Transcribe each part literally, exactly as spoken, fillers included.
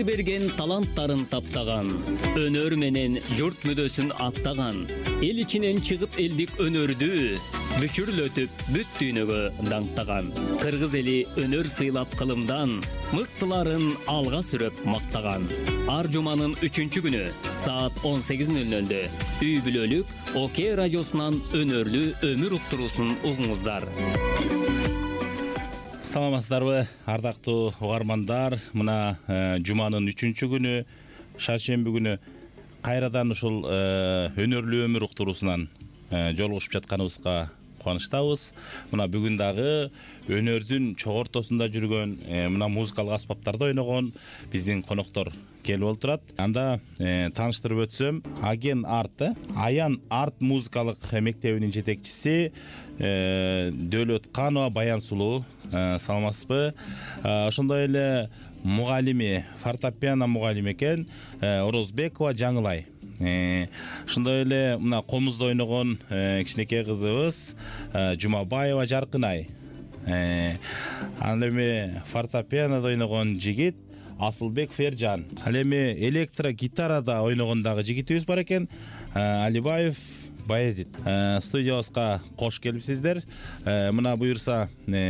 жер берген таланттарын таптаган, өнөр менен журт мүдөсүн аттаган, эл ичинен чыгып элдик өнөрдү бүчүрлөтүп бүт дүйнөгө даңктаган. Кыргыз эли өнөр сыйлап кылымдан, мыктыларын алга сүрөп мактаган. Ар жуманын үчүнчү күнү саат он сегиз нөл нөлдө үй бүлөлүк Оке радиосунан өнөрлүү өмүр уктуруусун угуңуздар. Саламатсыздарбы, ардактуу угармандар. Мына жуманын үчүнчү күнү, шаршемби күнү кайрадан ушул өнөрлүү өмүр уктуруусунан жолугушуп жатканыбызга кубанычтабыз. Мына бүгүн дагы өнөрдүн чогортосунда жүргөн, мына музыкалык аспаптарды ойногон биздин коноктор келип отурат. Анда тааныштырып өтсөм, Аген Арт, Аян Арт музыкалык мектебинин жетекчиси Дөөлөтканова Баян Сулуу. Саламатсызбы? Ошондой эле мугалими, фортепиано мугалими экен Орозбекова Жаңылай. Ошондой эле мына комузда ойногон кичинекей кызыбыз Жумабаева Жаркынай. Ал эми фортепианода ойногон жигит Асылбек Фержан. Ал эми электро гитарада ойногон дагы жигитибиз бар экен, Алибаев Баязит. Студиябызга кош келипсиздер. Мына буюрса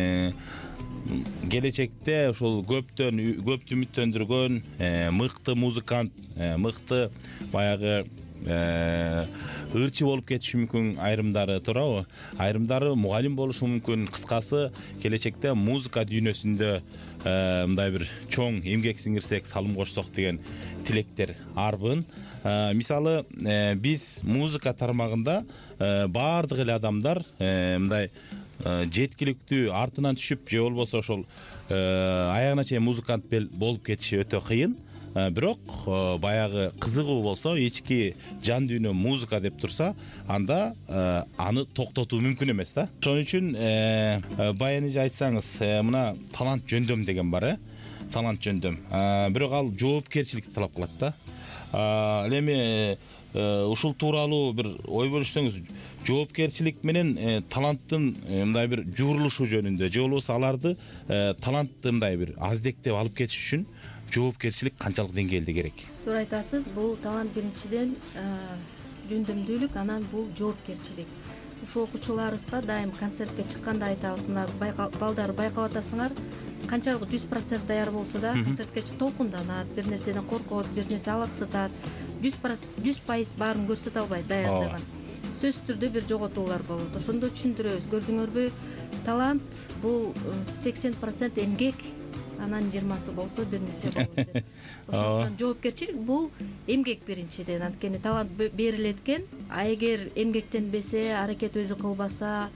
келечекте ушул көптөн көптү үмүттөндүргөн мыкты музыкант, мыкты баягы ырчы болуп кетиши мүмкүн, айрымдары туурабы? Айрымдары мугалим болушу мүмкүн. Кыскасы, келечекте музыка дүйнөсүндө мындай бир чоң эмгек сиңирсек, салым кошсок деген тилектер арбын. Мисалы, биз музыка тармагында баардык эле адамдар мындай жеткиликтүү артынан түшүп, же болбосо ошол аягына чейин музыкант болуп кетиши өтө кыйын. Бирок баягы кызыгуу болсо, ички жан дүйнө музыка деп турса, анда аны токтотуу мүмкүн эмес да. Ошон үчүн баян эже айтсаңыз, мына талант жөндөм деген бар, э? Талант жөндөм. Бирок ал жоопкерчиликти талап кылат да. Ал эми ушул тууралуу бир ой бөлүшсөңүз, жоопкерчилик менен таланттын мындай бир жуурулушу жөнүндө, же болбосо аларды талантты мындай бир аздектеп алып кетиш үчүн жоопкерчилик канчалык деңгээлде керек? Туура айтасыз, бул талант биринчиден жөндөмдүүлүк, анан бул жоопкерчилик. Ушу окуучуларыбызга дайым концертке чыкканда айтабыз, мына балдар байкап атасыңар, канчалык жүз процент даяр болсо да, концертке толкунданат, бир нерседен коркот, бир нерсе алаксытат, жүз пайыз баарын көрсөтө албайт даярдыгын. Сөзсүз түрдө бир жоготуулар болот. Ошондо түшүндүрөбүз, көрдүңөрбү, талант бул сексен процент эмгек, анан жыйырмасы болсо бир нерсе болот деп. Ошондон жоопкерчилик бул эмгек биринчиден, анткени талант берилет экен, а эгер эмгектенбесе, аракет өзү кылбаса,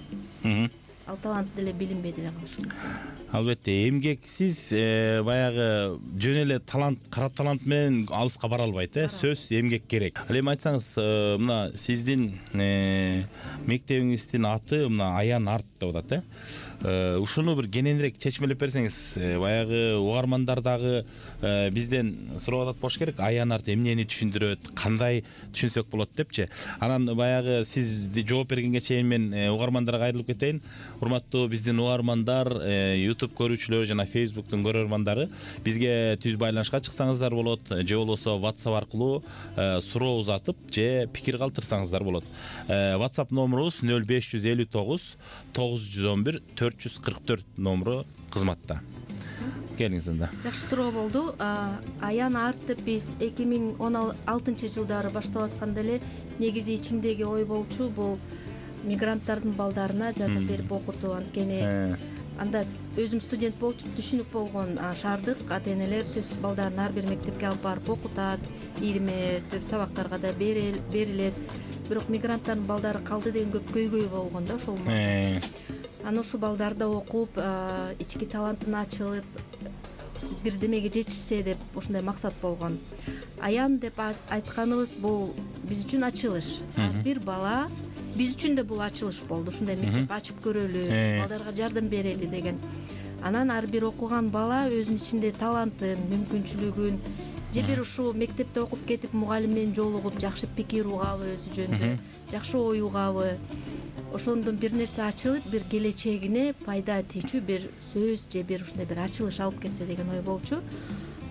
ал талант деле билинбей деле калышы мүмкүн. Албетте, эмгексиз баягы жөн эле талант, кара талант менен алыска бара албайт, э? Сөз эмгек керек. Ал эми айтсаңыз, мына сиздин мектебиңиздин аты мына Аян Арт деп атат, э? Ушуну бир кененирээк чечмелеп берсеңиз, баягы угармандар дагы бизден сурап атат болуш керек. Аян Арт эмнени түшүндүрөт, кандай түшүнсөк болот депчи. Анан баягы сизди жооп бергенге чейин мен угармандарга кайрылып кетейин. Урматтуу биздин угармандар, YouTube көрүүчүлөр жана Facebook'тун көрөрмандары, бизге түз байланышка чыксаңыздар болот, же болбосо WhatsApp аркылуу суроо узатып, же пикир калтырсаңыздар болот. WhatsApp номерубуз нөл беш жүз элүү тогуз тогуз жүз он бир төрт жүз кырк төрт номеру кызматта. Келиңиз анда. Жакшы суроо болду. Аян Арт деп биз эки миң он алтынчы жылдары баштап атканда эле негизи ичимдеги ой болчу, бул мигранттардын балдарына жардам берип окутуу. Анткени анда өзүм студент болчу, түшүнүк болгон шаардык ата-энелер сөзсүз балдарын ар бир мектепке алып барып окутат, ийирме сабактарга да берилет. Бирок мигранттардын балдары калды деген көп көйгөй болгон да ошол. Аны ушу балдарда окуп, ички талантын ачылып, бирдемеге жетишсе деп ушундай максат болгон. Аян деп айтканыбыз бул биз үчүн ачылыш. Ар бир бала биз үчүн да бул ачылыш болду. Ушундай мектеп ачып көрөлү, балдарга жардам берели деген. Анан ар бир окуган бала өзүнүн ичинде талантын, мүмкүнчүлүгүн, же бир ушу мектепте окуп кетип мугалим менен жолугуп жакшы пикир угабы, өзү жөнүндө жакшы ой угабы, ошондон бир нерсе ачылып, бир келечегине пайда тийчү бир сөз же бир ушундай бир ачылыш алып кетсе деген ой болчу.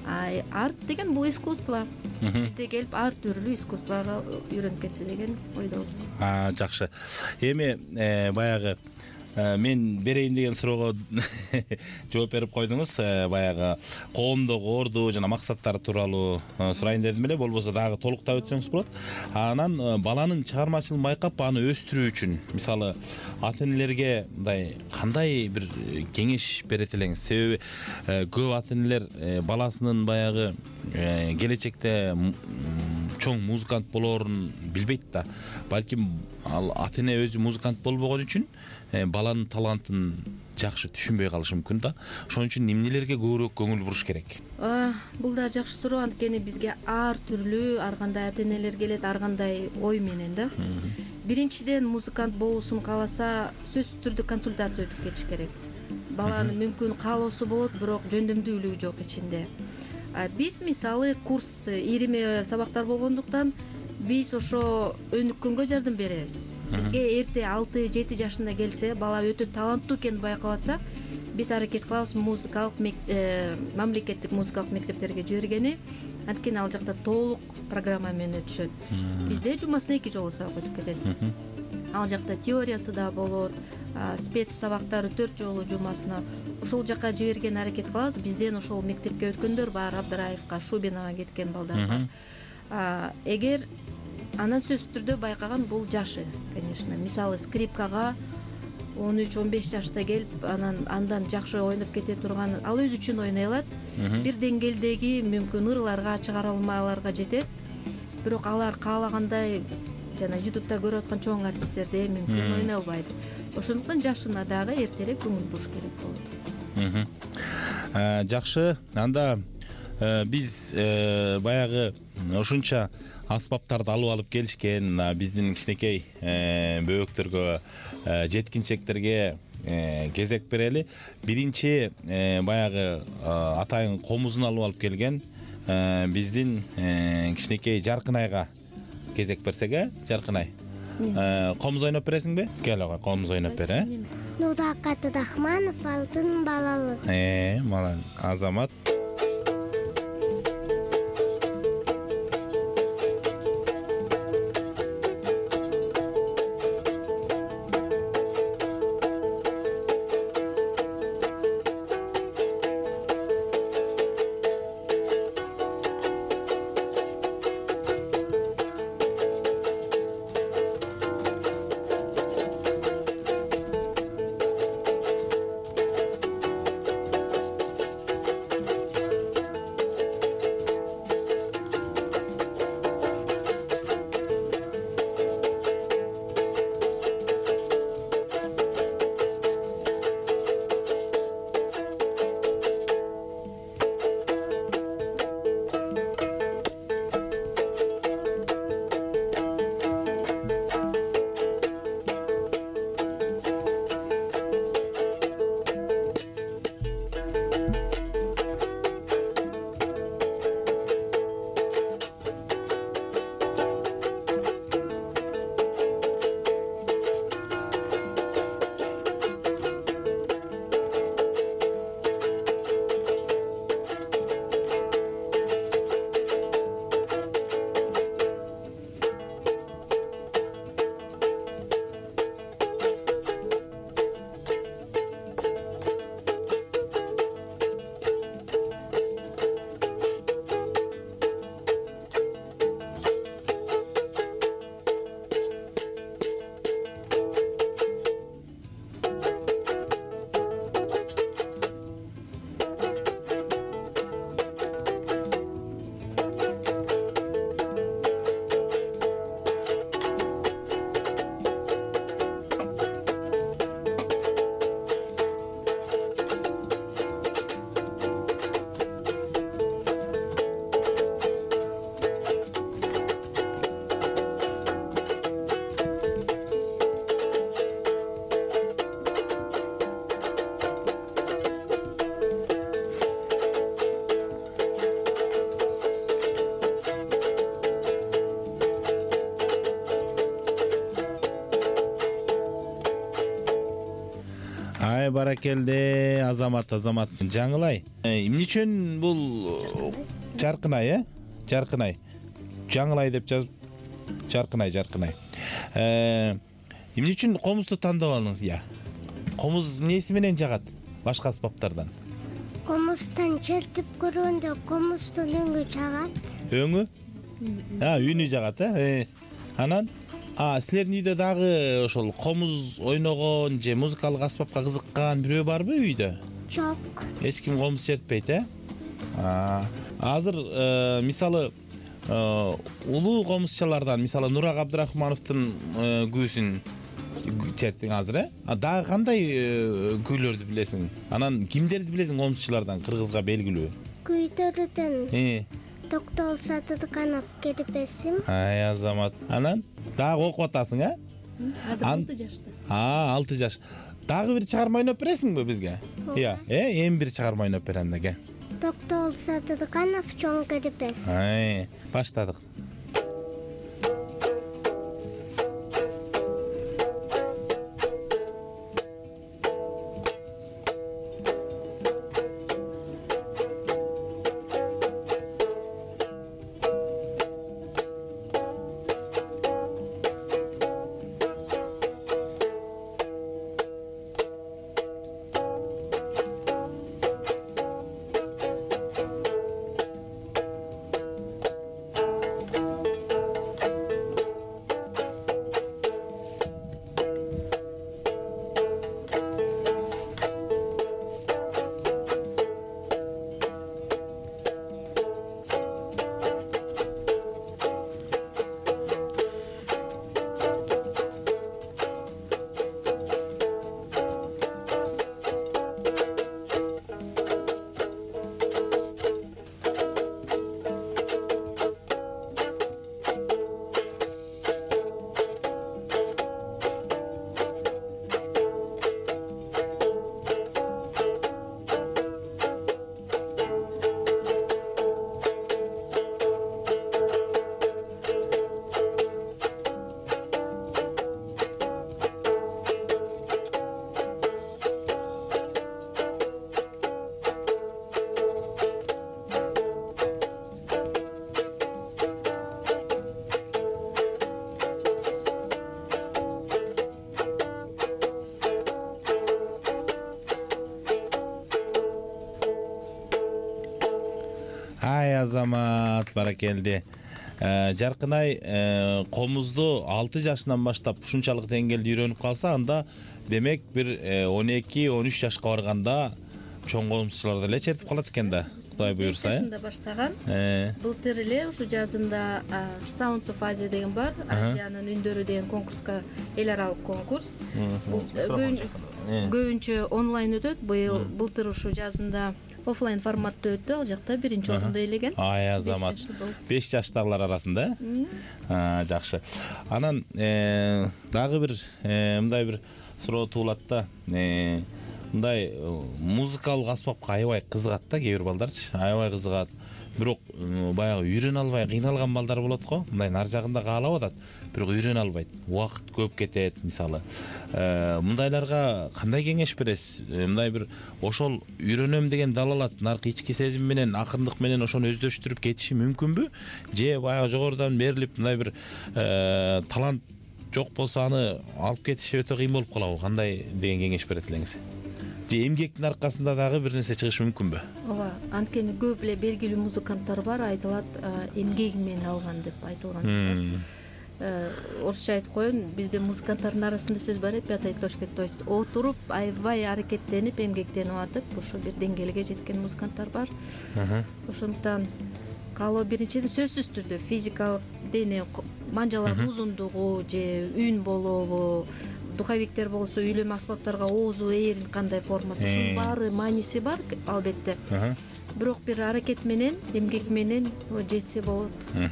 арт деген бул искусство. Бизде келип ар түрлүү искусствого үйрөнүп кетсе деген ойдобуз. Жакшы. Эми баягы мен берейин деген суроого жооп берип койдуңуз. Баягы коомдук орду жана максаттары тууралуу сурайын дедим эле, болбосо дагы толуктап өтсөңүз болот. Анан баланын чыгармачылыгын байкап аны өстүрүү үчүн мисалы ата энелерге мындай кандай бир кеңеш берет элеңиз? Себеби көп ата энелер баласынын баягы келечекте чоң музыкант болоорун билбейт да. Балким ал ата эне өзү музыкант болбогон үчүн баланын талантын жакшы түшүнбөй калышы мүмкүн да. Ошон үчүн эмнелерге көбүрөөк көңүл буруш керек? Бул да жакшы суроо. Анткени бизге ар түрлүү ар кандай ата энелер келет, ар кандай ой менен да. Биринчиден, музыкант болуусун кааласа, сөзсүз түрдө консультация өтүп кетиш керек. Баланын мүмкүн каалоосу болот, бирок жөндөмдүүлүгү жок ичинде. Биз мисалы курс ириме сабактар болгондуктан биз ошо өнүккөнгө жардам беребиз. Бизге эрте алты жети жашында келсе, бала өтө таланттуу экенин байкап атсак, биз аракет кылабыз музыкалык мамлекеттик музыкалык мектептерге жибергени. Анткени ал жакта толук программа менен өтүшөт. Бизде жумасына эки жолу сабак өтүп кетет. Ал жакта теориясы да болот, спец сабактары төрт жолу жумасына. Ошол жака жиберген аракет кылабыз. Бизден ошол мектепке өткөндөр бар, Абдыраевка, Шубинага кеткен балдарга. Эгер анан сөзсүз түрдө байкаган бул жашы, конечно. Мисалы скрипкага он үч он беш жашта келип, анан андан жакшы ойноп кете турган, ал өзү үчүн ойной алат. Бир деңгээлдеги мүмкүн ырларга, чыгарылмаларга жетет. Бирок алар каалагандай жана ютубта көрүп аткан чоң артисттерде мүмкүн ойной албайт. Ошондуктан жашына дагы эртерээк көңүл буруш керек болот. Жакшы. Анда биз баягы ушунча аспаптарды алып алып келишкен биздин кичинекей бөбөктөргө, жеткинчектерге кезек берели. Биринчи баягы атайын комузун алып алып келген биздин кичинекей Жаркынайга кезек берсек, э? Жаркынай. Комуз ойноп бересиңби? Кел ага, комуз ойноп бер, э? Нуракат Рахманов, Алтын балалык. Э, мала Азамат. баракелде Азамат Азамат жаңылай. Эмне үчүн бул Жаркынай, э? Жаркынай. Жаңылай деп жазып Жаркынай, Жаркынай. Э, эмне үчүн комузду тандап алдыңыз, я? Комуз эмнеси менен жагат башка аспаптардан? Комуздан чертип көргөндө комуздун өңү жагат. Өңү? А, үнү жагат, э? Анан а, силердин үйдө дагы ошол комуз ойногон же музыкалык аспапка кызыккан бирөө барбы үйдө? Жок. Эч ким комуз чертпейт, э? А, азыр мисалы улуу комузчалардан, мисалы Нурак Абдрахмановдун күүсүн чертиң азыр, э? А дагы кандай күүлөрдү билесиң? Анан кимдерди билесиң комузчулардан кыргызга белгилүү? Күйдөрүдөн Э. Токтол Сатыдыканов кербесим. Ай, Азамат. Анан дагы окуп атасың, э? Азыр алты жашта. А, алты жаш. Дагы бир чыгарма ойноп бересиңби бизге? Иә, э, эми бир чыгарма ойноп берем деге. Токтол Сатыдыканов чоң кербес. Ай, баштадык. Ай, Азамат, баракелди. Жаркынай комузду алты жашынан баштап ушунчалык деңгээлде үйрөнүп калса, анда демек бир он эки он үч жашка барганда чоң комузчулар деле чертип калат экен да. Кудай буюрса, э? жашында баштаган. Былтыр эле ушу жазында Sounds of Asia деген бар. Азиянын үндөрү деген конкурска, эл аралык конкурс. Бул көбүнчө онлайн өтөт. Быйыл былтыр ушу жазында офлайн форматта өттү, ал жакта биринчи орунду ээлеген. Ай, Азамат. беш жаштагылар арасында, э? Жакшы. Анан дагы бир мындай бир суроо туулат да. Мындай музыкалык аспапка аябай кызыгат да кээ бир балдарчы, аябай кызыгат. Бирок баягы үйрөнө албай кыйналган балдар болот го. Мындай нар жагында каалап атат, бирок үйрөнө албайт. Убакыт көп кетет, мисалы. Мындайларга кандай кеңеш бересиз? Мындай бир ошол үйрөнөм деген далалат наркы ички сезим менен, акырындык менен ошону өздөштүрүп кетиши мүмкүнбү? Же баягы жогорудан берилип мындай бир талант жок болсо аны алып кетиш өтө кыйын болуп калабы? Кандай деген кеңеш берет элеңиз? Же эмгектин аркасында дагы бир нерсе чыгышы мүмкүнбү? Ооба, анткени көп эле белгилүү музыканттар бар, айтылат, эмгеги менен алган деп айтылган. Орусча айтып коеюн, бизде музыканттардын арасында сөз бар, пятой точке, то есть отуруп, аябай аракеттенип, эмгектенип атып, ушу бир деңгээлге жеткен музыканттар бар. Ошондуктан каалоо биринчиден сөзсүз түрдө физикалык дене манжалардын узундугу же үн болобу, духовиктер болсо үйлөмө аспаптарга оозу ээрин кандай формасы, ушунун баары мааниси бар албетте. Бирок бир аракет менен, эмгек менен жетсе болот.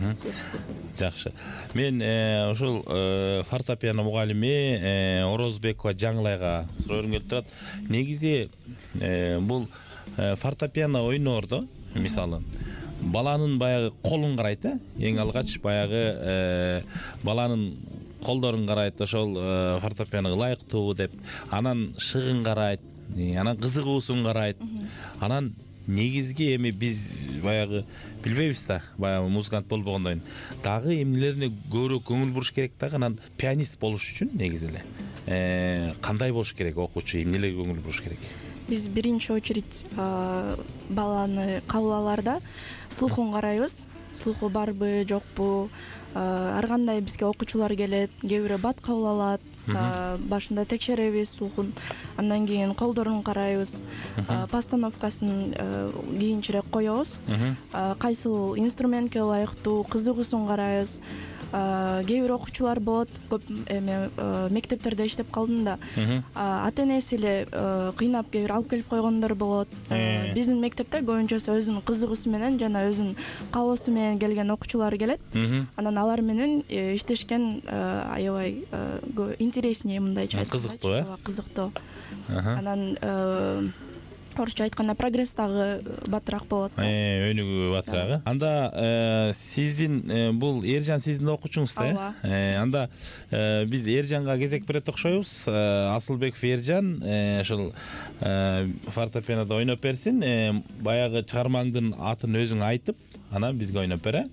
Жакшы. Мен ушул фортепиано мугалими Орозбекова Жаңылайга сурооім келип турат. Негизи бул фортепиано ойноордо, мисалы, баланын баягы колун карайт, э? Эң алгач баягы баланын колдорун карайт, ошол фортепиано ылайыктуу деп, анан шыгын карайт, анан кызыгуусун карайт. Анан негизги эми биз баягы билбейбиз да, баягы музыкант болбогондон кийин дагы эмнелерине көбүрөөк көңүл буруш керек дагы. Анан пианист болуш үчүн негизи эле кандай болуш керек, окуучу эмнелерге көңүл буруш керек? Биз биринчи очередь баланы кабыл алаарда слухун карайбыз. Слуху барбы, жокпу? Ар кандай бизге окуучулар келет, кээ бирөө бат кабыл алат. Башында текшеребиз слухун, андан кийин колдорун карайбыз, постановкасын кийинчерээк коебуз. Кайсыл инструментке ылайыктуу, кызыгуусун карайбыз. Кээ бир окуучулар болот, көп эме мектептерде иштеп калдым да. Ата энеси эле кыйнап кээ бир алып келип койгондор болот. Биздин мектепте көбүнчөсү өзүнүн кызыгуусу менен жана өзүнүн каалоосу менен келген окуучулар келет. Анан алар менен иштешкен аябай интереснее, мындайча айтканда. Кызыктуу, э? Кызыктуу. Анан орусча айтканда прогресс дагы батыраак болот. Э, өнүгүү батыраагы. Анда сиздин бул Эржан сиздин окуучуңуз да? Э, анда биз Эржанга кезек берет окшойбуз. Асылбеков Эржан ошол фортепианода ойноп берсин. Баягы чыгармаңдын атын өзүң айтып, анан бизге ойноп бере.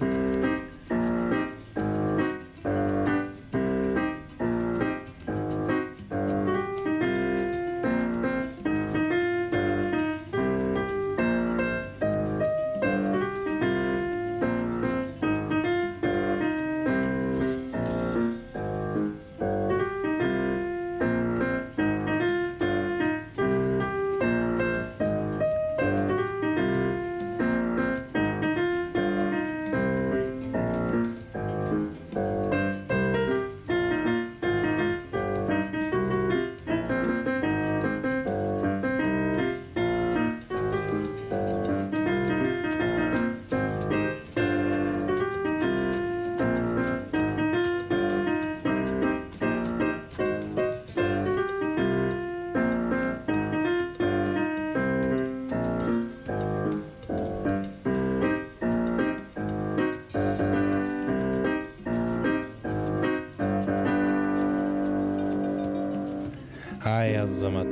Ай Азамат.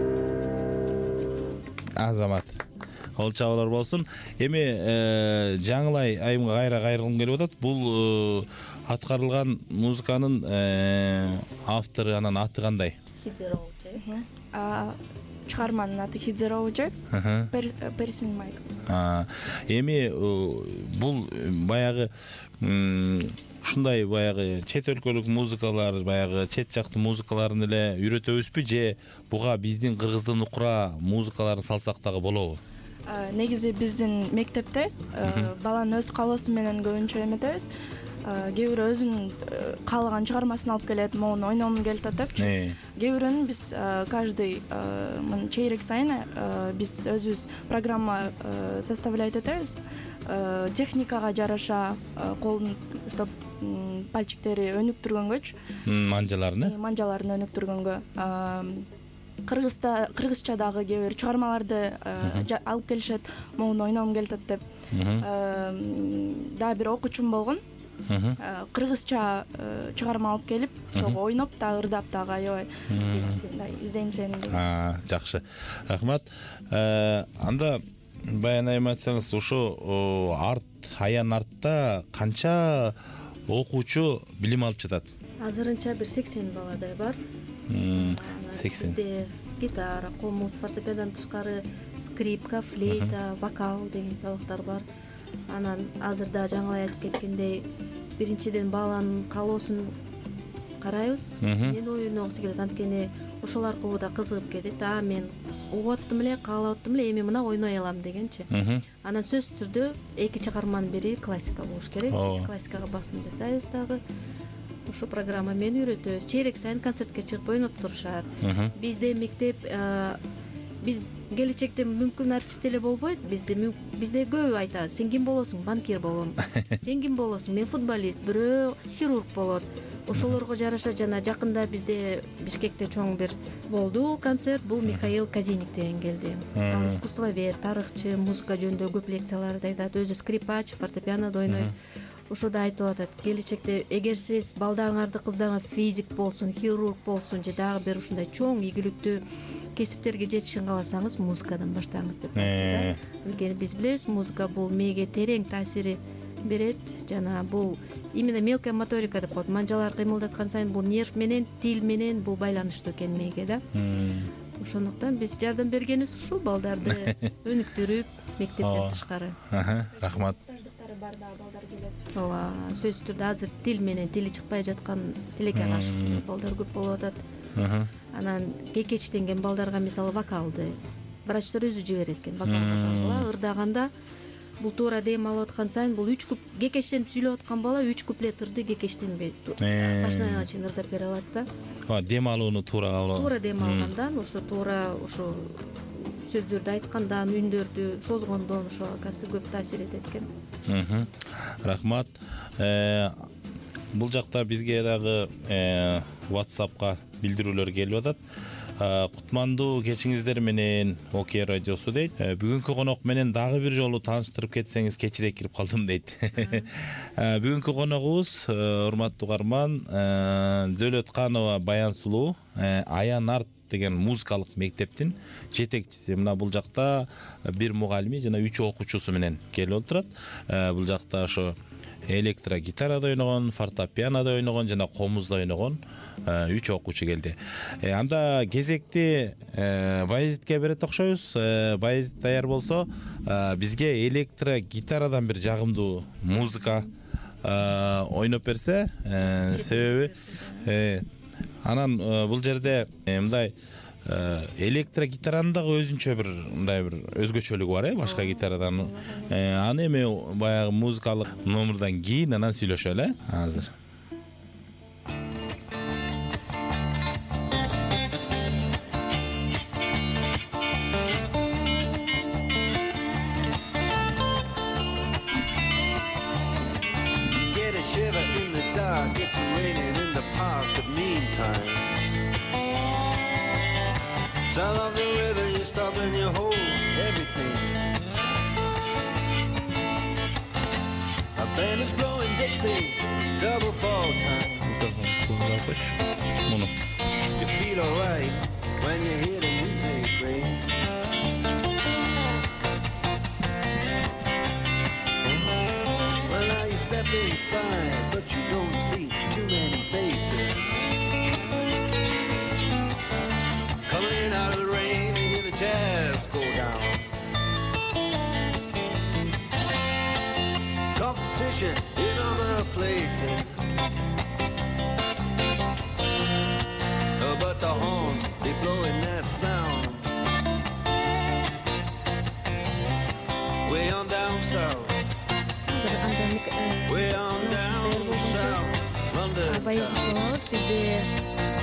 Азамат. Ол чабалар болсун. Эми жаңылай айымга кайра кайрылгым келип атат. Бул аткарылган музыканын автору анан аты кандай? Хидероужи. А чыгарманын аты Хидероужи. Персин Майк. Эми бул баягы ушундай баягы чет өлкөлүк музыкалар, баягы чет жактын музыкаларын эле үйрөтөбүзбү же буга биздин кыргыздын укура музыкаларын салсак дагы болобу? Негизи биздин мектепте баланын өз каалоосу менен көбүнчө эметебиз. Кээ бирөө өзүнүн каалаган чыгармасын алып келет, могуну ойногум келип атат депчи. Кээ бирөөнү биз каждый чейрек сайын биз өзүбүз программа составлять этебиз. Техникага жараша колдун уштап пальчиктери өнүктүргөнгөчү, манжаларны манжаларын өнүктүргөнгө, кыргызда кыргызча дагы кээ бир чыгармаларды алып келишет, могуну ойногум келип атат деп. Дагы бир окуучум болгон. Кыргызча чыгарма алып келип, чогуу ойноп дагы ырдап дагы аябай издейм сени. Жакшы. Рахмат. Анда баян айым айтсаңыз, ошо арт, аян артта канча окуучу билим алып жатат? Азырынча бир сексен баладай бар. сексен. Бизде гитара, комуз, фортепианодан тышкары скрипка, флейта, вокал деген сабактар бар. Анан азырда жаңылай айтып кеткендей, биринчиден баланын каалоосун карайбыз. Мен ойногусу келет, анткени ошол аркылуу да кызыгып кетет. А мен угуп аттым эле, каалап аттым эле, эми мына ойной алам дегенчи. Анан сөзсүз түрдө эки чыгарманын бири классика болуш керек. Биз классикага басым жасайбыз дагы. Ошо программа менен үйрөтөбүз. Чейрек сайын концертке чыгып ойноп турушат. Бизде мектеп биз келечекте мүмкүн артист эле болбойт. Бизде бизде көп айтат: сен ким болосуң? Банкир болом. Сен ким болосуң? Мен футболист, бирөө хирург болот. Ошолорго жараша жана жакында бизде Бишкекте чоң бир болду концерт. Бул Михаил Казиниктен келди. Ал искусствовед, тарыхчы, музыка жөнүндө көп лекцияларды айтат. Өзү скрипач, фортепианода ойнойт. Ошода айтып атат: келечекте эгер сиз балдарыңарды, кыздарыңар физик болсун, хирург болсун же дагы бир ушундай чоң ийгиликтүү кесиптерге жетишин кааласаңыз музыкадан баштаңыз деп Э. айтты да. Анткени биз билебиз, музыка бул мээге терең таасири берет. Жана бул именно мелкая моторика деп коет. Манжалар кыймылдаткан сайын бул нерв менен, тил менен бул байланыштуу экен мээге да. Ошондуктан биз жардам бергенибиз ушул балдарды өнүктүрүп, мектептен тышкары. Аха, рахмат. Муктаждыктары бар да балдар келет. Ооба, сөзсүз түрдө азыр тил менен тили чыкпай жаткан тилекке каршы ушундай балдар көп болуп атат. Аха. Анан кекечтенген балдарга мисалы вокалды врачтар өзү жиберет экен. Вокалга баргыла, ырдаганда бул туура дем алып аткан сайын бул үч куп кекештенип сүйлөп аткан бала үч куплет ырды кекештенбей башынан аягына чейин ырдап бере алат да. Ооба, дем алууну туура кабыл. Туура дем алгандан, ошо туура ошо сөздөрдү айткандан, үндөрдү созгондон ошо акасы көп таасир этет экен. Мхм. Рахмат. Э, Бул жакта бизге дагы э, WhatsApp'ка билдирүүлөр келип атат. Кутмандуу кечиңиздер менен Окей радиосу дейт. Бүгүнкү конок менен дагы бир жолу тааныштырып кетсеңиз, кечирээк кирип калдым дейт. Бүгүнкү коногубуз урматтуу угарман Дөөлөтканова Баян Сулуу, Аян арт деген музыкалык мектептин жетекчиси. Мына бул жакта бир мугалими жана үч окуучусу менен келип отурат. Бул жакта ошо электро гитарада ойногон, фортепианода ойногон жана комузда ойногон үч окуучу келди. Анда кезекти Баязитке берет окшойбуз. Баязит даяр болсо, бизге электро гитарадан бир жагымдуу музыка ойноп берсе, себеби анан бул жерде мындай электро гитаранын дагы өзүнчө бир мындай бир өзгөчөлүгү бар, э, башка гитарадан. Аны эми баягы музыкалык номердон кийин анан сүйлөшөлү, э, азыр. Sound of the river, you stop and you hold everything. A band is blowing Dixie, double fall time. You feel alright when you hear the music ring. Well, now you step inside, but you don't see too many faces. Out of the rain, you hear the jazz go down. Competition in other places, oh, but the horns, they blowing that sound. Way on down south, way on down south, London town.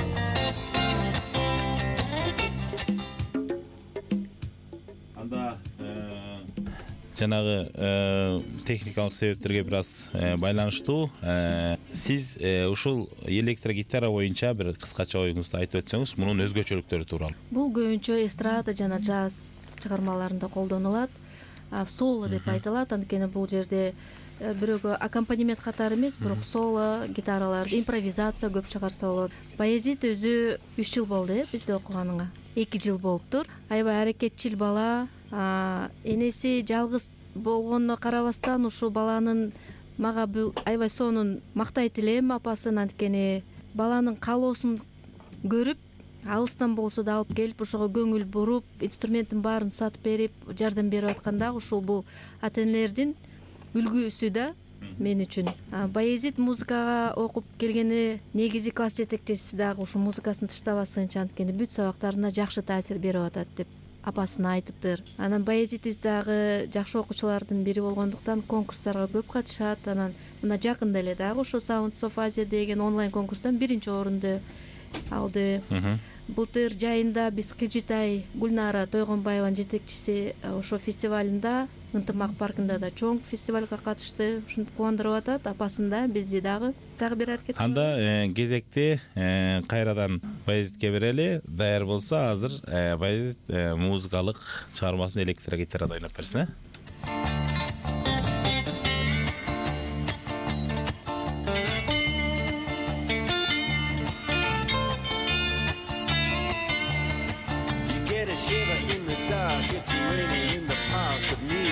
Жанагы техникалык себептерге бир аз байланыштуу. Сиз ушул электро гитара боюнча бир кыскача оюңузду айтып өтсөңүз, мунун өзгөчөлүктөрү тууралуу. Бул көбүнчө эстрада жана джаз чыгармаларында колдонулат. Соло деп айтылат, анткени бул жерде бирөөгө аккомпанемент катары эмес, бирок соло гитаралар, импровизация көп чыгарса болот. Баязит өзү үч жыл болду, э, бизде окуганыңа. эки жыл болуптур. Аябай аракетчил бала. Энеси жалгыз болгонуна карабастан ушу баланын мага бул аябай сонун мактайт элем апасын, анткени баланын каалоосун көрүп, алыстан болсо да алып келип, ошого көңүл буруп, инструментин баарын сатып берип, жардам берип атканда ушул бул ата-энелердин үлгүсү да мен үчүн. Баязит музыкага окуп келгени негизи класс жетекчиси дагы ушу музыкасын тыштабасынчы, анткени бүт сабактарына жакшы таасир берип атат деп апасына айтыптыр. Анан Баязитибиз дагы жакшы окуучулардын бири болгондуктан конкурстарга көп катышат. Анан мына жакында эле дагы ошо Sounds of Asia деген онлайн конкурстан биринчи орунду алды. Былтыр жайында биз Кыжытай Гүлнара Тойгонбаеванын жетекчиси ошо фестивалында, Ынтымак паркында да чоң фестивалга катышты. Ушинтип кубандырып атат. Апасында бизди дагы дагы бир аракет. Анда кезекти кайрадан Баязитке берели. Даяр болсо азыр Баязит музыкалык чыгармасын электро гитарада ойноп берсин, э?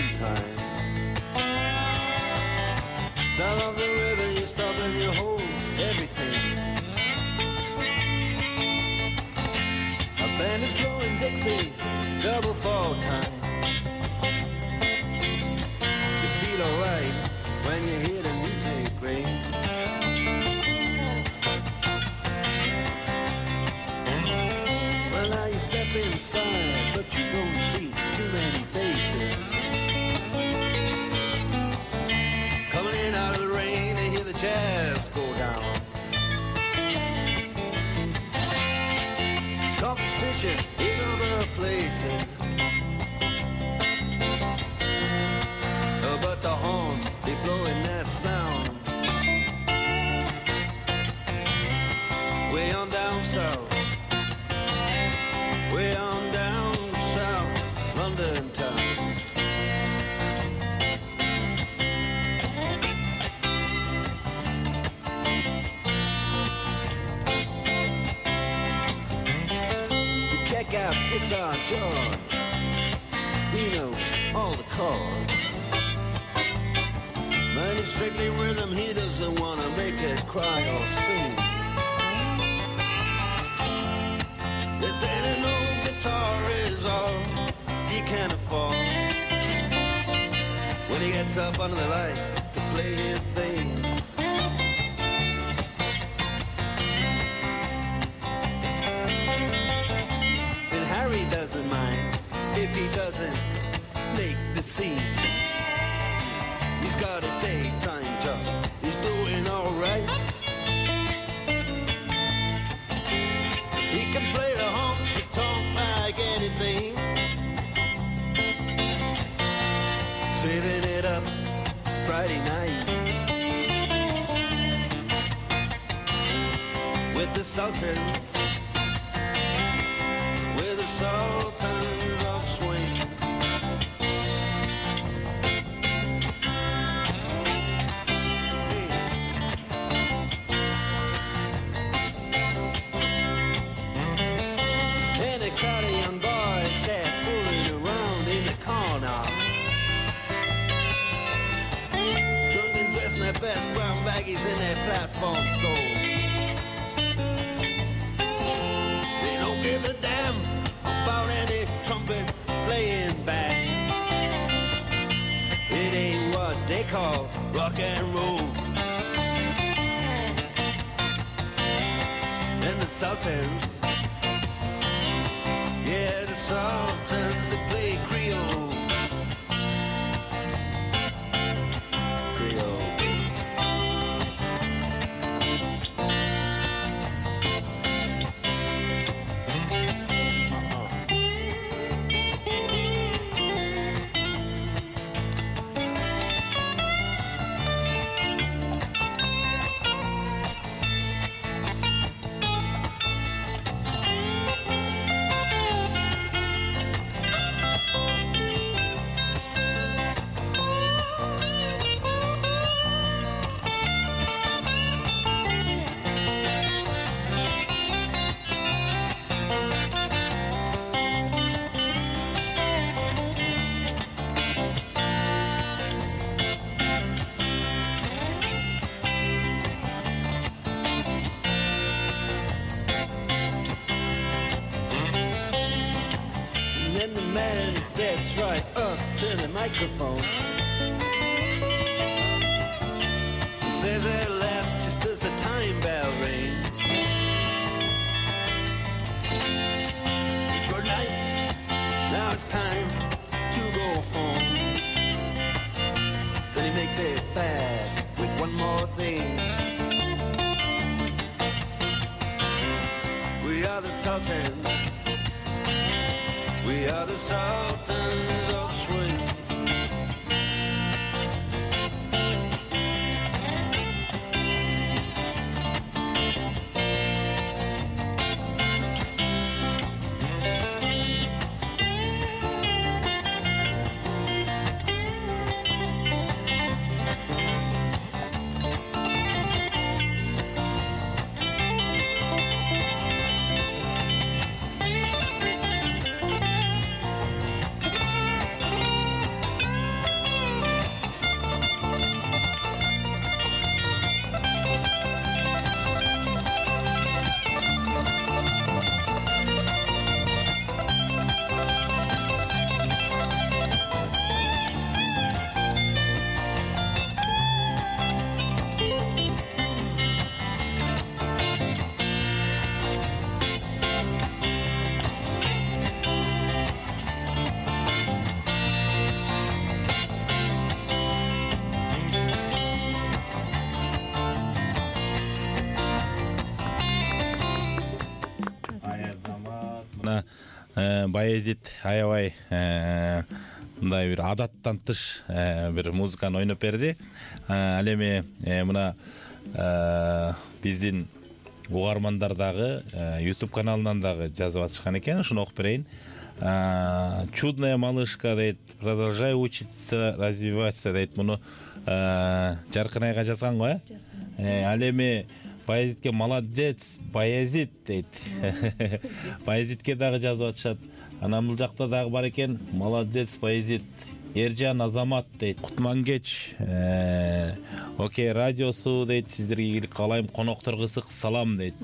time. South of the river, you stop and you hold everything. A band is blowing Dixie, double fall time. You feel alright when you hear the music ring. Well, now you step inside, but you don't see too many faces. Coming in out of the rain, they hear the jazz go down. Competition in other places, uh, but the horns, they blowing that sound. Way on down south, way on down south, London town. You check out Guitar George, he knows all the chords. Man, it's strictly rhythm, he doesn't want to make it cry or sing. There's standing old guitar is all he can afford. When he gets up under the lights to play his thing, and Harry doesn't mind if he doesn't make the scene. He's got a daytime job, he's doing alright. He can play the honky-tonk like anything, saving it up Friday night with the Sultans, with the Sultans of Swing. Best brown baggies in their platform soles. They don't give a damn about any trumpet playing back. It ain't what they call rock and roll. And the Sultans, yeah, the Sultans, they play Creole. Right up to the microphone. He says at last, just as the time bell rings, good night, now it's time to go home. Then he makes it fast with one more thing. We are the Sultans, we are the Sultans of Swing. Баязит аябай мындай бир адаттан тыш бир музыканы ойноп берди. Ал эми мына биздин угармандар дагы YouTube каналынан дагы жазып атышкан экен, ушуну окуп берейин. Чудная малышка дейт, продолжай учиться, развиваться дейт. Муну Жаркынайга жазган го, э? Ал эми Баязитке молодец, Баязит дейт. Баязитке дагы жазып атышат. Анан бул жакта дагы бар экен, молодец, Баязит. Эржан Азамат дейт. Кутмангеч, Окей радиосу дейт. Сиздерге ийгилик каалайм, коноктор кысык салам дейт.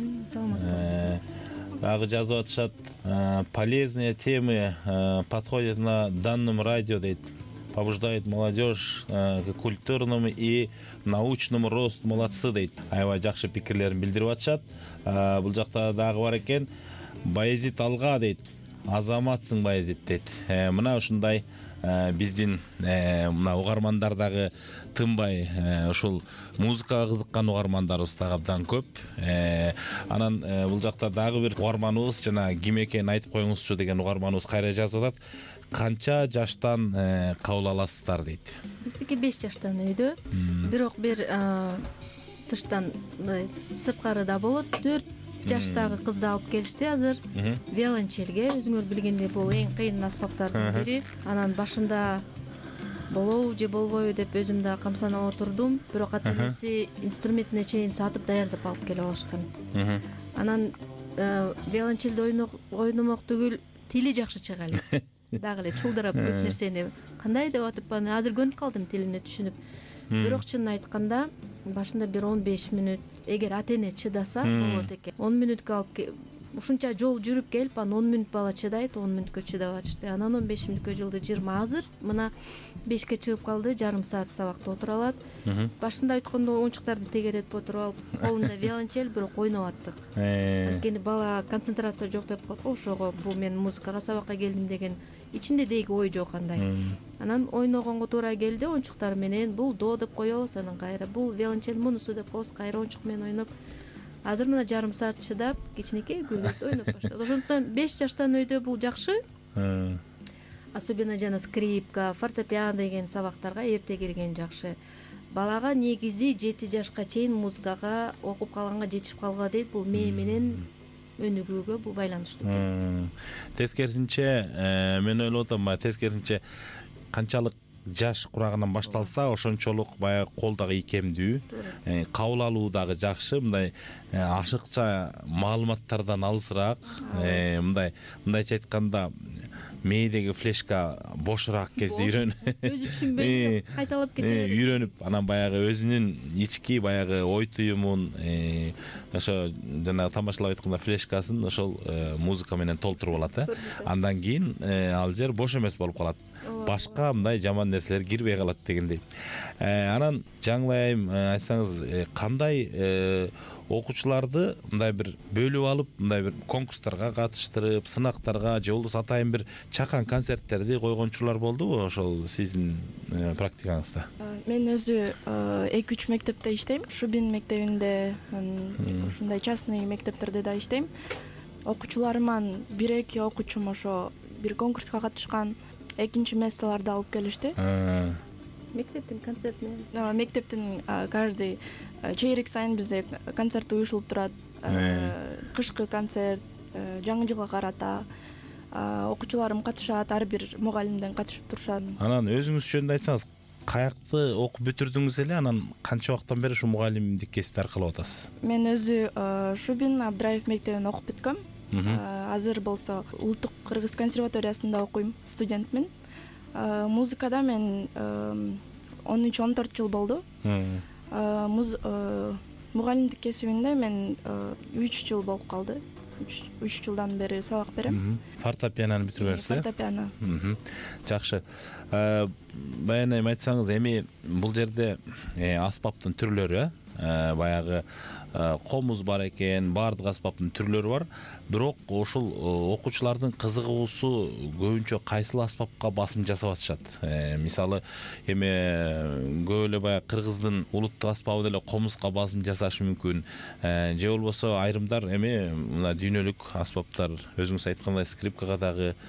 Дагы жазып атышат. Полезные темы подходят на данном радио дейт. Побуждает молодежь к культурному и научному росту. Молодцы дейт. Аябай жакшы пикирлерин билдирип атышат. Бул жакта дагы бар экен. Баязит алга дейт. Азаматсың Баязит дейт. Мына ушундай биздин мына угармандар дагы тынбай ушул музыкага кызыккан угармандарыбыз дагы абдан көп. Анан бул жакта дагы бир угарманыбыз, жана ким экенин айтып коюңузчу деген угарманыбыз кайра жазып атат. Канча жаштан кабыл аласыздар дейт. Биздики беш жаштан үйдө. Бирок бир тыштан сырткарыда болот. төрт жаштагы кызды алып келишти азыр. Виолончельге, өзүңөр билгендей, бул эң кыйын аспаптардын бири. Анан башында болобу же болбойбу деп өзүм да камсанып отурдум. Бирок ата-энеси инструментине чейин сатып даярдап алып келип алышкан. Анан виолончельде ойномок түгүл, тили жакшы чыга элек. Дагы эле чулдырап көп нерсени кандай деп атып, аны азыр көнүп калдым тилине түшүнүп. Бирок чынын айтканда, башында бир он беш мүнөт, эгер ата-эне чыдаса болот экен. он мүнөткө алып ушунча жол жүрүп келип, анан он мүнөт бала чыдайт, он мүнөткө чыдап атышты. Анан он беш мүнөткө жылды жыйырма. Азыр мына бешке чыгып калды, жарым саат сабакта отура алат. Башында айткондо оюнчуктарды тегеретип отуруп алып, колунда виолончель, бирок ойноп аттык. Анткени бала концентрация жок деп коет го, ошого бул мен музыкага сабакка келдим деген ичинде деги ой жок андай. Анан ойногонго туура келди, оюнчуктар менен бул до деп коебуз, анан кайра бул виолончель мунусу деп коебуз, кайра оюнчук менен ойноп. Азыр мына жарым саат чыдап, кичинекей гүлөт ойноп баштады. Ошондуктан беш жаштан өйдө бул жакшы. Особенно жана скрипка, фортепиано деген сабактарга эрте келген жакшы. Балага негизи жети жашка чейин музыкага окуп калганга, жетишип калганга дейт, бул мээ менен өнүгүүгө бул байланыштуу экен. Тескерисинче мен ойлоп атам, тескерисинче канчалык жаш курагынан башталса, ошончолук баягы кол дагы ийкемдүү, кабыл алуу дагы жакшы, мындай ашыкча маалыматтардан алысыраак, мындай мындайча айтканда мээдеги флешка бошураак кезде үйрөнүп, өзү түшүнбөй кайталап кете берет. Үйрөнүп, анан баягы өзүнүн ички баягы ой туюмун, ошо жана тамашалап айтканда флешкасын ошол музыка менен толтуруп алат, э. Андан кийин ал жер бош эмес болуп калат. Башка мындай жаман нерселер кирбей калат дегендей. Анан жаңылайым, айтсаңыз, кандай окуучуларды мындай бир бөлүп алып, мындай бир конкурстарга катыштырып, сынактарга же болбосо атайын бир чакан концерттерди койгончулар болдубу ошол сиздин практикаңызда? Мен өзү эки үч мектепте иштейм. Шубин мектебинде, ушундай частный мектептерде да иштейм. Окуучуларыман бир эки окуучум ошо бир конкурска катышкан, экинчи месторларды алып келишти. Мектептин концертине. Мектептин каждый чейрек сайын бизде концерт уюшулуп турат. Кышкы концерт, жаңы жылга карата окуучуларым катышат, ар бир мугалимден катышып турушат. Анан өзүңүз жөнүндө айтсаңыз, каякты окуп бүтүрдүңүз эле, анан канча убакыттан бери ушу мугалимдик кесипти аркылап атасыз? Мен өзү Шубин Абдраев мектебин окуп бүткөм. Азыр болсо Улуттук Кыргыз консерваториясында окуйм, студентмин. Музыкада мен он үч он төрт жыл болду. Мугалимдик кесибинде мен үч жыл болуп калды. үч жылдан бери сабак берем. Фортепианону бүтүргөнсүз, э? Фортепиано. Жакшы. Баягы айтсаңыз, эми бул жерде аспаптын түрлөрү, э? Баягы комуз бар экен, баардык аспаптын түрлөрү бар. Бирок ошол окуучулардын кызыгуусу көбүнчө кайсыл аспапка басым жасап атышат. Мисалы, эми көп эле баягы кыргыздын улуттук аспабы деле комузга басым жасашы мүмкүн. Же болбосо айрымдар эми мына дүйнөлүк аспаптар, өзүңүз айткандай скрипкага дагы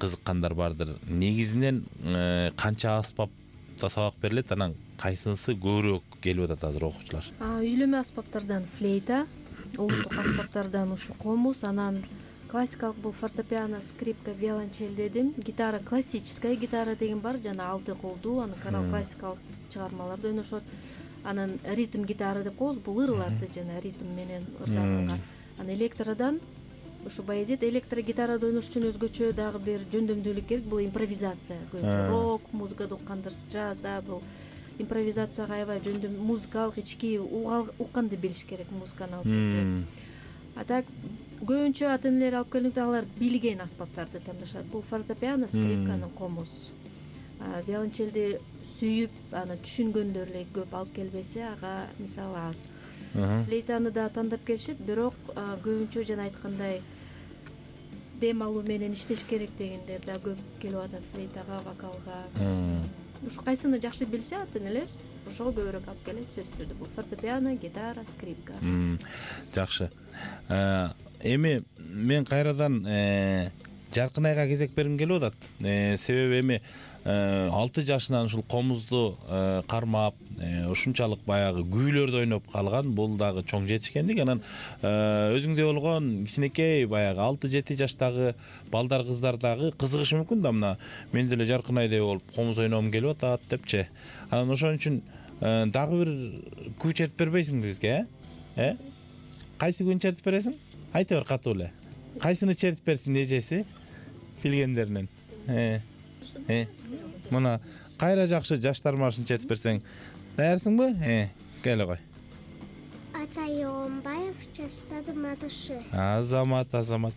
кызыккандар бардыр. Негизинен канча аспапта сабак берилет, анан кайсынысы көбүрөөк келип атат азыр окуучулар? Үйлөмө аспаптардан флейта, улуттук аспаптардан ушу комуз, анан классикалык бул фортепиано, скрипка, виолончель дедим. Гитара, классическая гитара деген бар, жана алты колдуу, анан канал классикалык чыгармаларда ойношот. Анан ритм гитара деп коебуз, бул ырларды жана ритм менен ырдаганга. Анан электродан ушу Баязит электрогитарада ойнош үчүн өзгөчө дагы бир жөндөмдүүлүк керек. Бул импровизация. Рок музыкада уккандар, джаз да бул импровизацияга аябай жөндөм, музыкалык ички укканды билиш керек музыканы алып кетүү. А так көбүнчө ата-энелер алып келгенде алар билген аспаптарды тандашат. Бул фортепиано, скрипканы, комуз. Виолончельди сүйүп, аны түшүнгөндөр эле көп алып келбесе, ага мисалы аз. Флейтаны да тандап келишет, бирок көбүнчө жана айткандай дем алуу менен иштеш керек дегендер да көп келип атат флейтага, вокалга. Ушу кайсыны жакшы билсе ата-энелер, ошого көбүрөөк алып келет сөзсүз түрдө. Бул фортепиано, гитара, скрипка. Жакшы. Эми мен кайрадан Жаркынайга кезек бергим келип атат. Себеби эми алты жашынан ушул комузду кармап, ушунчалык баягы күүлөрдү ойноп калган, бул дагы чоң жетишкендик. Анан өзүңдөй болгон кичинекей баягы алты жети жаштагы балдар, кыздар дагы кызыгышы мүмкүн да, мына мен деле Жаркынайдай болуп комуз ойногум келип атат депчи. Анан ошон үчүн дагы бир күү чертип бербейсиңби бизге, э? Кайсы күүнү чертип бересиң? Айта бер катуу эле. Кайсыны чертип берсин эжеси билгендеринен? Э. Э. Мына кайра жакшы жаштар маршын чертип берсең, даярсыңбы? Э, келе кой. Атай Оңбаев, жаштардын мадышы. Азамат, Азамат.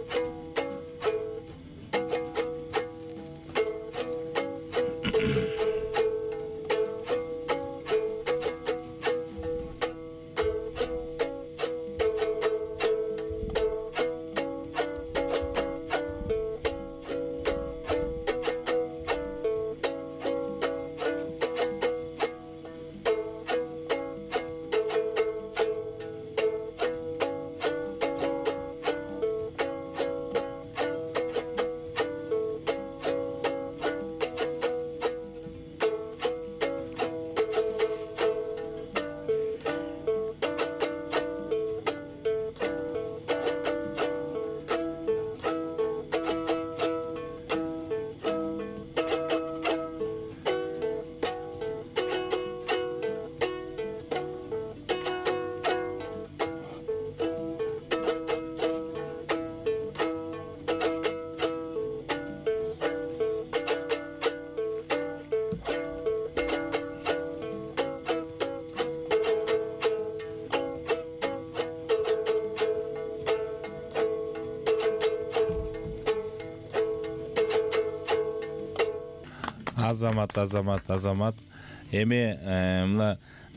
Азамат, Азамат, Азамат. Эми мына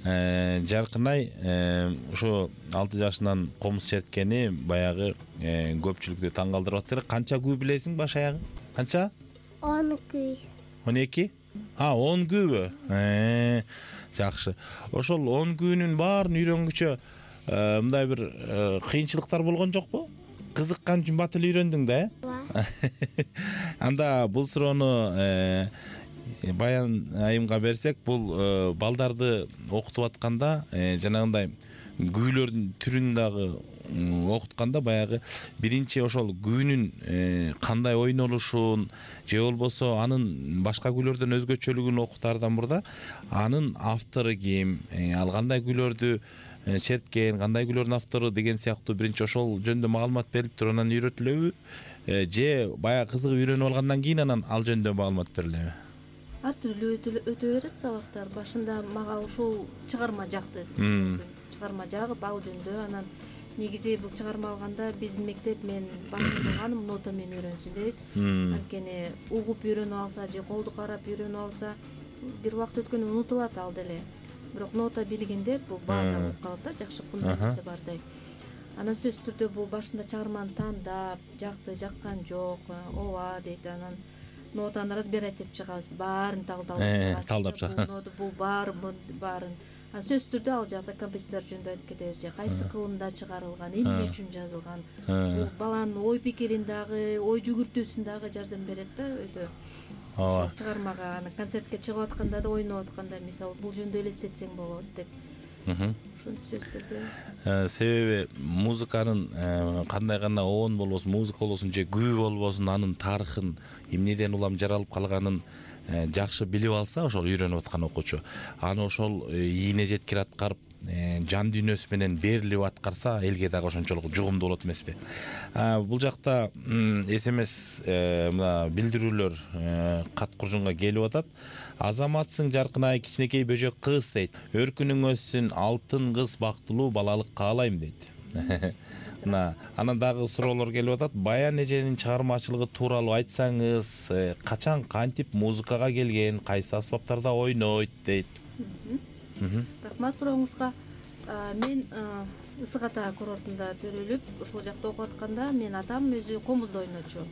Жаркынай ушу алты жашынан комуз черткени баягы көпчүлүктү таң калтырып атса, канча күү билесиң баш аягы? Канча? он күй. он эки? А, он күүбү? Э, жакшы. Ошол он күүнүн баарын үйрөнгүчө мындай бир кыйынчылыктар болгон жокпу? Кызыккан үчүн батыл үйрөндүң да, э? Анда бул суроону Баян айымга берсек, бул балдарды окутуп атканда жанагындай күүлөрдүн түрүн дагы окутканда баягы биринчи ошол күүнүн кандай ойнолушун же болбосо анын башка күүлөрдөн өзгөчөлүгүн окутаардан мурда анын автору ким, ал кандай күүлөрдү черткен, кандай күүлөрдүн автору деген сыяктуу биринчи ошол жөнүндө маалымат берип туруп анан үйрөтүлөбү же баягы кызыгып үйрөнүп алгандан кийин анан ал жөнүндө маалымат берилеби? Ар түрлүү өтө берет сабактар. Башында мага ушул чыгарма жакты. Чыгарма жагып ал жөнүндө анан негизи бул чыгарма алганда биздин мектеп мен басым кылганым нота менен үйрөнсүн дейбиз. Анткени угуп үйрөнүп алса же колду карап үйрөнүп алса бир убакыт өткөндөн унутулат ал деле. Бирок нота билгендер бул база болуп калат да, жакшы фундаменти бардай. Анан сөзсүз түрдө бул башында чыгарманы тандап, жакты, жаккан жок, ооба дейт, анан нотаны разбирать этип чыгабыз, баарын талдап чыгабыз. Талдап чыгабыз. Бул баары баарын сөзсүз түрдө ал жакта композитор жөнүндө айтып кетебиз, же кайсы кылымда чыгарылган, эмне үчүн жазылган, бул баланын ой пикирин дагы, ой жүгүртүүсүн дагы жардам берет да өйдө. Ооба. Чыгармага, аны концертке чыгып атканда да, ойноп атканда, мисалы, бул жөнүндө элестетсең болот деп. Ушинтип сөзсүз түрдө. Себеби музыканын кандай гана оон болбосун, музыка болбосун же күү болбосун, анын тарыхын, эмнеден улам жаралып калганын жакшы билип алса, ошол үйрөнүп аткан окуучу, аны ошол ийине жеткире аткарып, жан дүйнөсү менен берилип аткарса, элге дагы ошончолук жугумдуу болот эмеспи? Бул жакта эс эм эс мына билдирүүлөр кат куржунга келип атат. Азаматсың жаркынай кичинекей бөжөк кыз дейт. Өркүнүң өссүн, алтын кыз бактылуу балалык каалайм дейт. Мына анан дагы суроолор келип атат. Баян эженин чыгармачылыгы тууралуу айтсаңыз, качан кантип музыкага келген, кайсы аспаптарда ойнойт дейт. Рахмат сурооңузга. Мен Ысык Ата курортунда төрөлүп, ошол жакта окуп атканда, мен атам өзү комузда ойночу.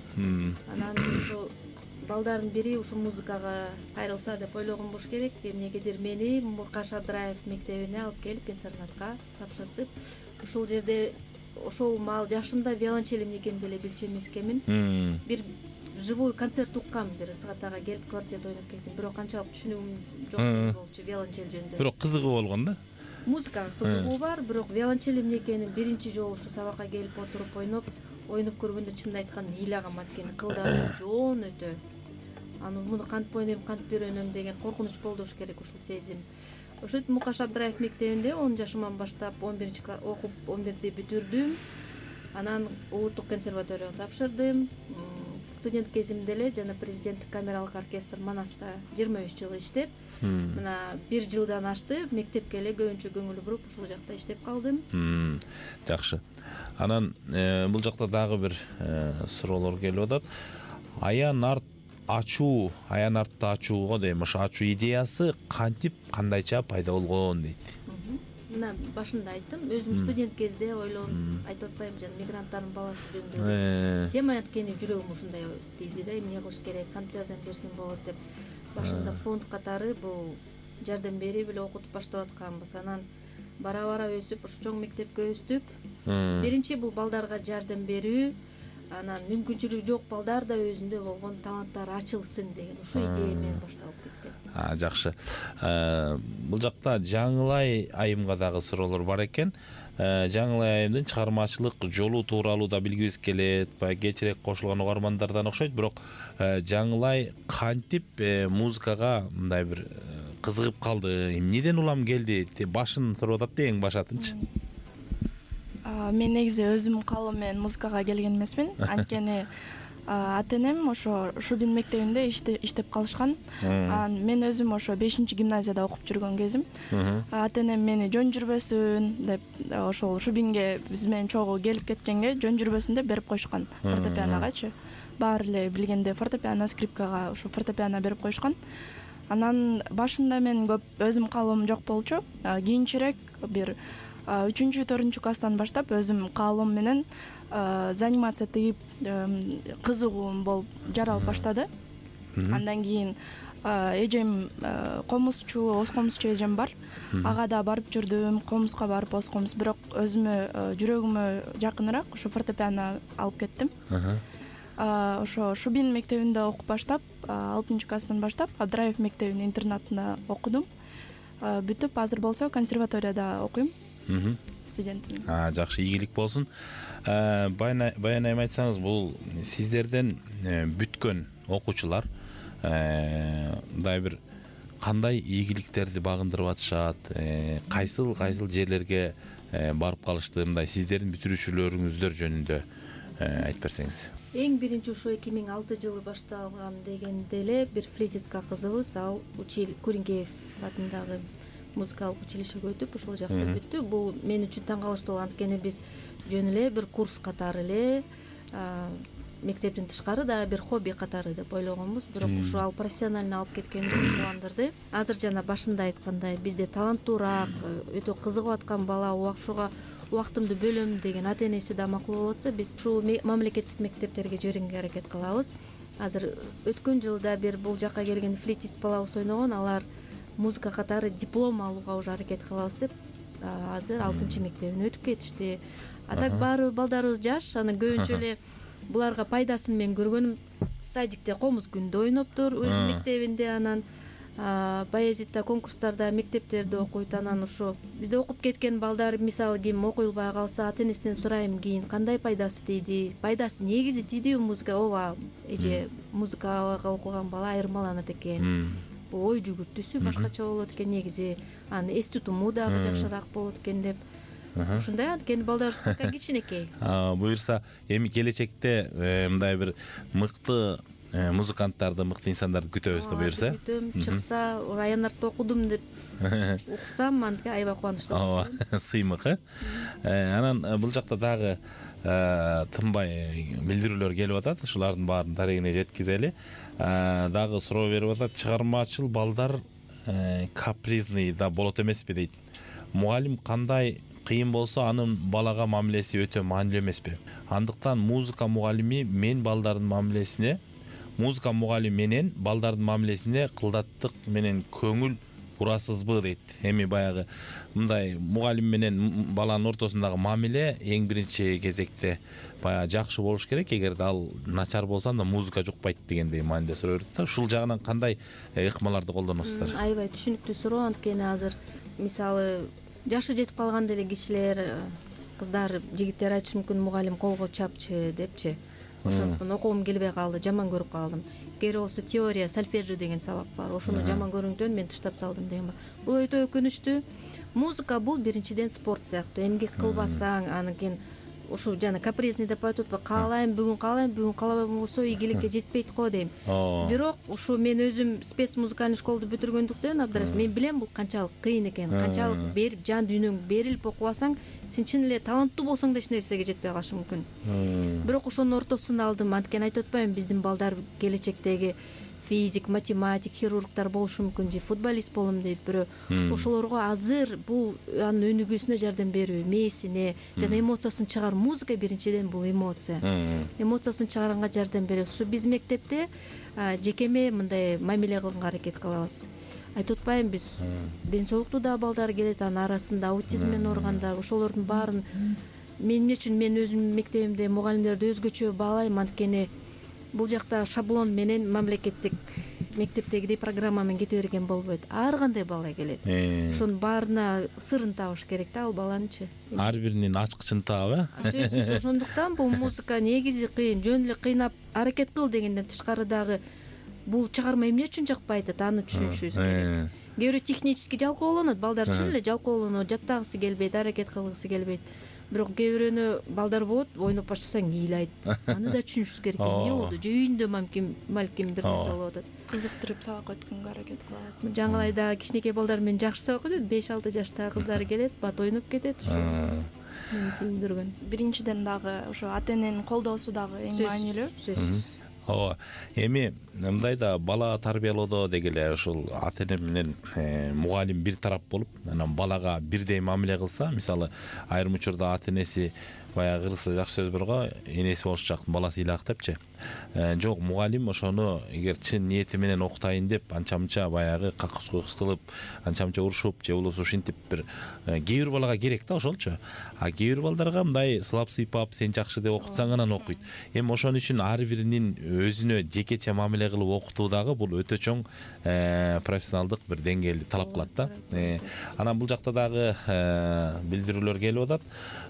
Анан ушу балдардын бири ушу музыкага кайрылса деп ойлогон болуш керек. Эмнегедир мени Муркаш Абдраев мектебине алып келип интернатка тапшыртып, ошол жерде ошол маал жашымда виолончелим экенин деле билчү эмескемин. Бир живой концерт уккам, бир Ысык Атага келип квартет ойноп келдим. Бирок канчалык түшүнүгүм жок болчу виолончел жөнүндө. Бирок кызыгуу болгон да? Музыкага кызыгуу бар, бирок виолончел эмне экенин биринчи жолу ушу сабакка келип отуруп ойноп, ойноп көргөндө чынын айтканда ыйлагам, анткени кылдары жоон өтө. Аны муну кантип ойнойм, кантип үйрөнөм деген коркунуч болду болуш керек, ушул сезим. Ошентип Муркаш Абдраев мектебинде он жашыман баштап он биринчи окуп он бирди бүтүрдүм. Анан улуттук консерваторияга тапшырдым. Студент кезимде эле жана президенттик камералык оркестр Манаста жыйырма үч жыл иштеп, мына бир жылдан ашты, мектепке эле көбүнчө көңүл буруп, ушул жакта иштеп калдым. Жакшы. Анан бул жакта дагы бир суроолор келип атат. Аян арт ачуу, аян артты ачууга дейм, ошо ачуу идеясы кантип, кандайча пайда болгон дейт. Мына башында айттым, өзүм студент кезде ойлонуп, айтып атпайм, жана мигранттардын баласы жөнүндө тема анткени жүрөгүм ушундай тийди да, эмне кылыш керек, кантип жардам берсем болот деп. Башында фонд катары бул жардам берип эле окутуп баштап атканбыз. Анан бара-бара өсүп, ушу чоң мектепке өстүк. Биринчи бул балдарга жардам берүү, анан мүмкүнчүлүгү жок балдар да өзүндө болгон таланттары ачылсын деген ушул идея менен башталып кеткен. А, жакшы. Бул жакта Жаңылай айымга дагы суроолор бар экен. Жаңылай айымдын чыгармачылык жолу тууралуу да билгибиз келет. Баягы кечирээк кошулган угармандардан окшойт, бирок Жаңылай кантип музыкага мындай бир кызыгып калды, эмнеден улам келди? Башын сурап атат да, эң башатынчы. Мен негизи өзүм каалоо менен музыкага келген эмесмин, анткени ата энем ошо Шубин мектебинде иштеп калышкан. Мен өзүм ошо бешинчи гимназияда окуп жүргөн кезим ата энем мени жөн жүрбөсүн деп, ошол Шубинге биз менен чогуу келип кеткенге жөн жүрбөсүн деп берип койшкан фортепианогачы. Баары эле билгенде фортепиано, скрипкага ошо фортепиано берип койшкан. Анан башында мен көп өзүм каалоом жок болчу. Кийинчерээк бир үчүнчү төртүнчү класстан баштап өзүм каалоом менен занимация тыгып кызыгуум болуп жаралып баштады. Андан кийин эжем комузчу, оз комузчу эжем бар. Ага да барып жүрдүм, комузга барып, оз комуз, бирок өзүмө жүрөгүмө жакыныраак ушу фортепиано алып кеттим. Ошо Шубин мектебинде окуп баштап, алтынчы класстан баштап Абдраев мектебинин интернатында окудум. Бүтүп азыр болсо консерваторияда окуйм. Студентмин. Жакшы, ийгилик болсун. Баян айым айтсаңыз, бул сиздерден бүткөн окуучулар мындай бир кандай ийгиликтерди багындырып атышат, кайсыл кайсыл жерлерге барып калышты, мындай сиздердин бүтүрүүчүлөрүңүздөр жөнүндө айтып берсеңиз. Эң биринчи ушу эки миң алты жылы башталган дегенде эле бир флейтистка кызыбыз, ал Учил Куринкеев атындагы музыкалык училищеге өтүп, ошол жакта бүттү. Бул мен үчүн таң калыштуу, анткени биз жөн эле бир курс катары эле, мектептин тышкары да бир хобби катары деп ойлогонбуз, бирок ушу ал профессионально алып кеткен үчүн кубандырды. Азыр жана башында айткандай, бизде таланттуураак, өтө кызыгып аткан бала, ушуга убактымды бөлөм деген ата энеси да макул болуп атса, биз ушул мамлекеттик мектептерге жиберүүгө аракет кылабыз. Азыр өткөн жылда бир бул жакка келген флейтист балабыз ойногон, алар музыка катары диплом алууга уже аракет кылабыз деп азыр алтынчы мектебине өтүп кетишти. А так баары балдарыбыз жаш, анан көбүнчө эле буларга пайдасын мен көргөнүм садикте комуз күндө ойноптур өз мектебинде, анан Баязитте конкурстарда мектептерде окуйт. Анан ушу бизде окуп кеткен балдар мисалы ким окуйлбай калса ата энесинен сурайм кийин кандай пайдасы тийди, пайдасы негизи тийдиби музыка, ооба эже музыкага окуган бала айырмаланат экен, бул ой жүгүртүүсү башкача болот экен негизи, анын эс тутуму дагы жакшыраак болот экен деп. Ушундай анткени балдарыбыз пока кичинекей. Буюрса эми келечекте мындай бир мыкты музыканттарды, мыкты инсандарды күтөбүз да буюрса. Күтөм, чыкса, Аянартта окудум деп уксам, антке аябай кубанычтуу. Ооба, сыймык, э. Анан бул жакта дагы тынбай билдирүүлөр келип атат. Ушулардын баарын тарегине жеткизели. Дагы суроо берип атат. Чыгармачыл балдар капризный да болот эмеспи дейт. Мугалим кандай кыйын болсо, анын балага мамилеси өтө маанилүү эмеспи? Андыктан музыка мугалими мен балдардын мамилесине музыка мугалими менен балдардын мамилесине кылдаттык менен көңүл бурасызбы дейт. Эми баягы мындай мугалим менен баланын ортосундагы мамиле эң биринчи кезекте баягы жакшы болуш керек. Эгерде ал начар болсо, анда музыка жукпайт дегендей мааниде суроо берди да. Ушул жагынан кандай ыкмаларды колдоносуздар? Аябай түшүнүктүү суроо, анткени азыр мисалы жашы жетип калган деле кишилер, кыздар, жигиттер айтышы мүмкүн, мугалим колго чапчы депчи. Ошондуктан окугум келбей калды, жаман көрүп калдым. Кери болсо теория, сольфеджио деген сабак бар. Ошону жаман көргөндөн мен таштап салдым деген бар. Бул өтө өкүнүчтүү. Музыка бул биринчиден спорт сыяктуу. Эмгек кылбасаң, анан кийин ушу жана капризный деп айтып атпайбы, каалайм, бүгүн каалайм, бүгүн каалабай болсо ийгиликке жетпейт го дейм. Бирок ушу мен өзүм спец музыкальный школду бүтүргөндүктөн, Абдрахим, мен билем бул канчалык кыйын экен, канчалык берип, жан дүйнөңдү берилип окубасаң, сен чын эле таланттуу болсоң да эч нерсеге жетпей калышы мүмкүн. Бирок ошонун ортосун алдым, анткени айтып атпаймынбы, биздин балдар келечектеги физик, математик, хирургтар болушу мүмкүн, же футболист болом дейт бирөө. Ошолорго азыр бул анын өнүгүүсүнө жардам берүү, мээсине жана эмоциясын чыгар. Музыка биринчиден бул эмоция. Эмоциясын чыгаранга жардам беребиз. Ушу биз мектепте жекеме мындай мамиле кылганга аракет кылабыз. Айтып атпаймынбы, биз ден соолуктуу да балдар келет, анын арасында аутизм менен ооругандар, ошолордун баарын мен эмне үчүн мен өзүмдүн мектебимде мугалимдерди өзгөчө баалайм, анткени бул жакта шаблон менен мамлекеттик мектептегидей программа менен кете берген болбойт. Ар кандай бала келет. Ошонун баарына сырын табыш керек да ал баланычы. Ар биринин ачкычын таап, э? Сөзсүз ошондуктан бул музыка негизи кыйын, жөн эле кыйнап аракет кыл дегенден тышкары дагы бул чыгарма эмне үчүн жакпайт, аны түшүнүшүбүз керек. Кээ бирөө технически жалкоолонот, балдар чын эле жалкоолонот, жаттагысы келбейт, аракет кылгысы келбейт. Бирок кээ бирөөнү балдар болот, ойноп баштасаң ыйлайт. Аны да түшүнүшүбүз керек. Эмне болду? Же үйүндө мамким, малким бир нерсе болуп атат. Кызыктырып сабак өткөнгө аракет кылабыз. Жаңы айда кичинекей балдар менен жакшы сабак өтөт, беш алты жаштагы кыздар келет, бат ойноп кетет, ушу. Мени сүйүндүргөн. Биринчиден дагы ошо ата эненин колдоосу дагы эң маанилүү. Сөзсүз. Ооба. Эми мындай да бала тарбиялоодо деги эле ушул ата эне менен мугалим бир тарап болуп, анан балага бирдей мамиле кылса, мисалы айрым учурда ата энеси баягы кыргызча жакшы сөз бар го, энеси болушчак баласы ыйлак депчи. Жок, мугалим ошону эгер чын ниети менен окутайын деп анча-мынча баягы какыс кукус кылып, анча-мынча урушуп же болбосо ушинтип бир кээ бир балага керек да ошолчу. А кээ бир балдарга мындай сылап сыйпап, сен жакшы деп окутсаң анан окуйт. Эми ошон үчүн ар биринин өзүнө жекече мамиле кылып окутуу дагы бул өтө чоң профессионалдык бир деңгээлди талап кылат да. Анан бул жакта дагы билдирүүлөр келип атат.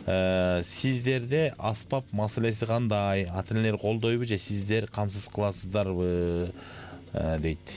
Сиздерде аспап маселеси кандай? Ата энелер колдойбу же сиздер камсыз кыласыздарбы дейт.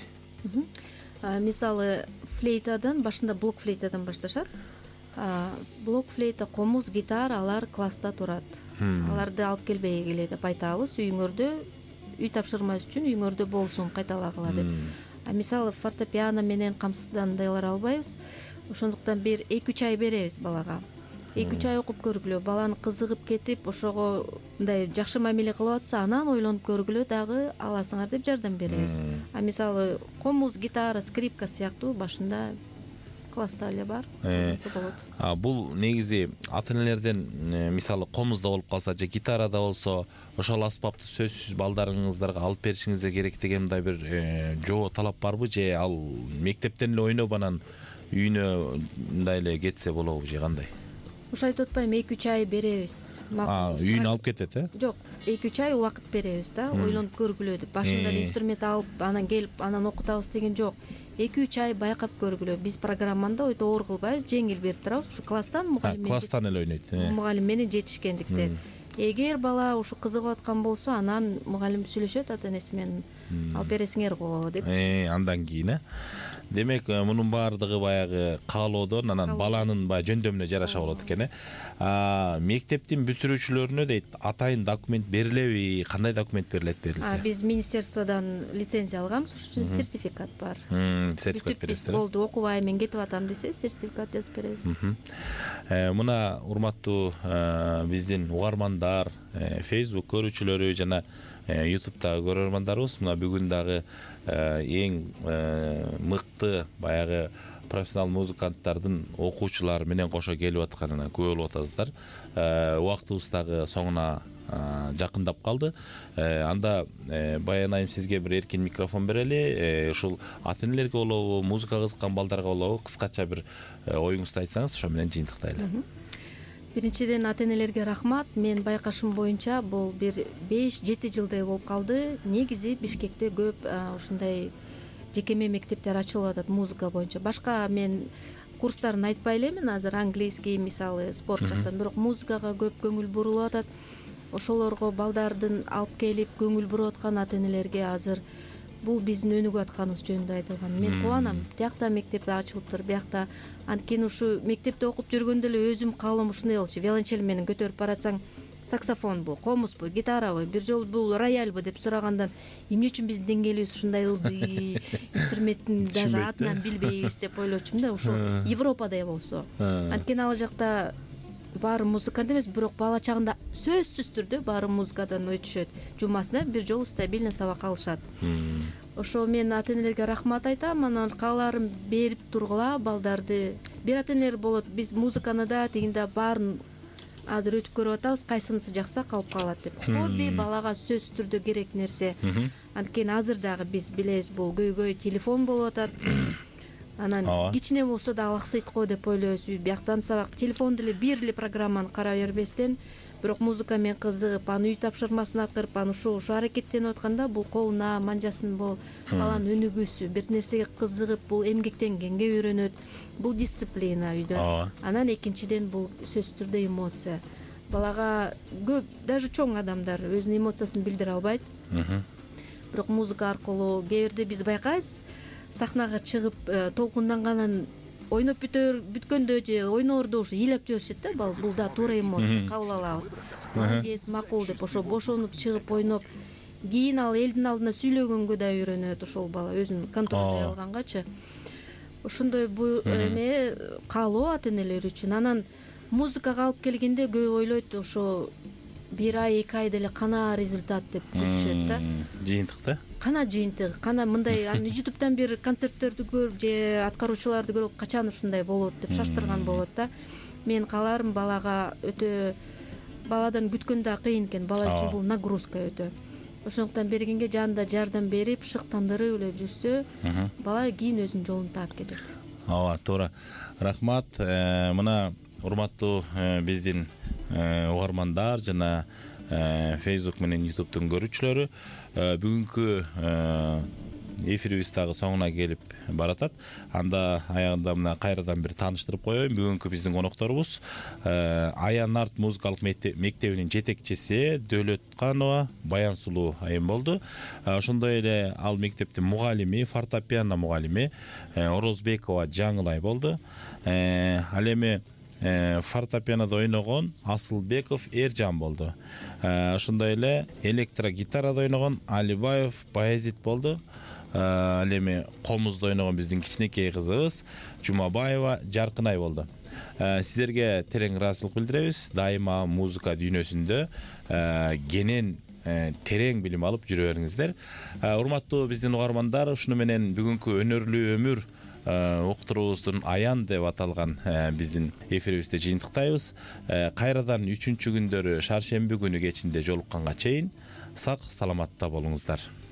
Мисалы флейтадан башында блок флейтадан башташат. Блок флейта, комуз, гитара алар класста турат. Аларды алып келбей келет деп айтабыз. Үйүңөрдө үй тапшырмас үчүн үйүңөрдө болсун, кайталагыла деп. А мисалы фортепиано менен камсыздандыралар албайбыз. Ошондуктан бир эки үч ай беребиз балага. эки үч ай окуп көргүлө, баланы кызыгып кетип, ошого мындай жакшы мамиле кылып атса, анан ойлонуп көргүлө дагы аласыңар деп жардам беребиз. А мисалы комуз, гитара, скрипка сыяктуу башында класста эле бар. Э, болот. А бул негизи ата энелерден мисалы комузда болуп калса же гитарада болсо ошол аспапты сөзсүз балдарыңыздарга алып беришиңиз керек деген мындай бир жоо талап барбы же ал мектептен эле ойноп анан үйүнө мындай эле кетсе болобу же кандай? Ушу айтып атпайм, эки үч ай беребиз. А, үйүнө алып кетет, э? Жок, эки үч ай убакыт беребиз да, ойлонуп көргүлө деп. Башында эле инструмент алып, анан келип, анан окутабыз деген жок. эки үч ай байкап көргүлө. Биз программаны да өтө оор кылбайбыз, жеңил берип турабыз. Ушу класстан мугалим менен. Класстан эле ойнойт. Мугалим менен жетишкендиктен. Эгер бала ушу кызыгып аткан болсо, анан мугалим сүйлөшөт ата энеси менен. Алып бересиңер го деп. Э, андан кийин, э. Демек, мунун баардыгы баягы каалоодон, анан баланын баягы жөндөмүнө жараша болот экен, э. А, мектептин бүтүрүүчүлөрүнө дейт, атайын документ берилеби, кандай документ берилет берилсе? Биз министерстводон лицензия алганбыз, ошол үчүн сертификат бар. Сертификат бересиздер. Болду, окубай мен кетип атам десе, сертификат жазып беребиз. Мына урматтуу биздин угармандар, Facebook көрүүчүлөрү жана YouTube'дагы көрөрмандарыбыз, мына бүгүн дагы эң мыкты баягы профессионал музыканттардын окуучулары менен кошо келип атканына күбө болуп атасыздар. Убактыбыз дагы соңуна жакындап калды. Анда баянайым сизге бир эркин микрофон берели. Ушул ата энелерге болобу, музыкага кызыккан балдарга болобу, кыскача бир оюңузду айтсаңыз, ошо менен жыйынтыктайлы. Биринчиден ата энелерге рахмат. Мен байкашым боюнча бул бир беш жети жылдай болуп калды. Негизи Бишкекте көп ушундай жекеме мектептер ачылып атат музыка боюнча. Башка мен курстарын айтпай элемин азыр, английский мисалы, спорт жактан, бирок музыкага көп көңүл бурулуп атат. Ошолорго балдардын алып келип көңүл буруп аткан ата энелерге азыр бул биздин өнүгүп атканыбыз жөнүндө айтылган. Мен кубанам. Биякта мектеп ачылыптыр, биякта. Анткени ушу мектепте окуп жүргөндө эле өзүм каалоом ушундай болчу. Виолончель менен көтөрүп баратсаң, саксофонбу, комузбу, гитарабы, бир жолу бул рояльбы деп сурагандан, эмне үчүн биздин деңгээлибиз ушундай ылдый, инструменттин даже атынан билбейбиз деп ойлочумун да, ушу Европадай болсо. Анткени ал жакта баары музыкант эмес, бирок бала чагында сөзсүз түрдө баары музыкадан өтүшөт. Жумасына бир жолу стабильно сабак алышат. Ошо мен ата энелерге рахмат айтам, анан кааларым берип тургула балдарды. Бир ата энелер болот, биз музыканы да тигинде баарын азыр өтүп көрүп атабыз, кайсынысы жакса калып калат деп. Хобби балага сөзсүз түрдө керек нерсе. Анткени азыр дагы биз билебиз, бул көйгөй телефон болуп атат. Анан кичине болсо да алаксыйт го деп ойлойбуз. Бияктан сабак телефонду эле бир эле программаны карап бербестен, бирок музыка менен кызыгып, аны үй тапшырмасын аткырып, аны ушу ушу аракеттенип атканда, бул колуна манжасын, бул баланын өнүгүүсү, бир нерсеге кызыгып, бул эмгектенгенге үйрөнөт. Бул дисциплина үйдө. Анан экинчиден бул сөзсүз түрдө эмоция. Балага көп, даже чоң адамдар өзүнүн эмоциясын билдире албайт. Бирок музыка аркылуу кээ бирде биз байкайбыз, сахнага чыгып толкунданганын ойноп бүтөр бүткөндө же ойноордо ушу ыйлап жиберишет да, бал бул да туура эмоция, кабыл алабыз. Молодец, макул деп ошо бошонуп чыгып ойноп, кийин ал элдин алдында сүйлөгөнгө да үйрөнөт ошол бала өзүн контролдой алгангачы. Ошондой бул эме каалоо ата энелер үчүн. Анан музыкага алып келгенде көп ойлойт, ошо бир ай, эки айда эле кана результат деп күтүшөт да. Жыйынтык да? Кана жыйынтык, кана мындай, аны YouTube'дан бир концерттерди көрүп же аткаруучуларды көрүп, качан ушундай болот деп шаштырган болот да. Мен кааларым балага өтө, баладан күткөн да кыйын экен, бала үчүн бул нагрузка өтө. Ошондуктан бергенге жанында жардам берип, шыктандырып эле жүрсө, бала кийин өзүнүн жолун таап кетет. Ооба, туура. Рахмат. Мына урматтуу биздин угармандар жана Facebook менен YouTube'дун көрүүчүлөрү, бүгүнкү эфирибиз дагы соңуна келип баратат. Анда аягында мына кайрадан бир тааныштырып коеюн. Бүгүнкү биздин конокторубуз Аян Арт музыкалык мектебинин жетекчиси Дөөлөтканова Баянсулуу айым болду. Ошондой эле ал мектептин мугалими, фортепиано мугалими Орозбекова Жаңылай болду. Ал эми фортепианодо ойногон Асылбеков Эржан болду. Ошондой эле электрогитарада ойногон Алибаев Баязит болду. Ал эми комузда ойногон биздин кичинекей кызыбыз Жумабаева Жаркынай болду. Сиздерге терең ыраазычылык билдиребиз. Дайыма музыка дүйнөсүндө кенен терең билим алып жүрө бериңиздер. Урматтуу биздин угармандар, ушуну менен бүгүнкү өнөрлүү өмүр уктуруубуздун аян деп аталган биздин эфирибизде жыйынтыктайбыз. Кайрадан үчүнчү күндөрү шаршемби күнү кечинде жолукканга чейин сак саламатта болуңуздар.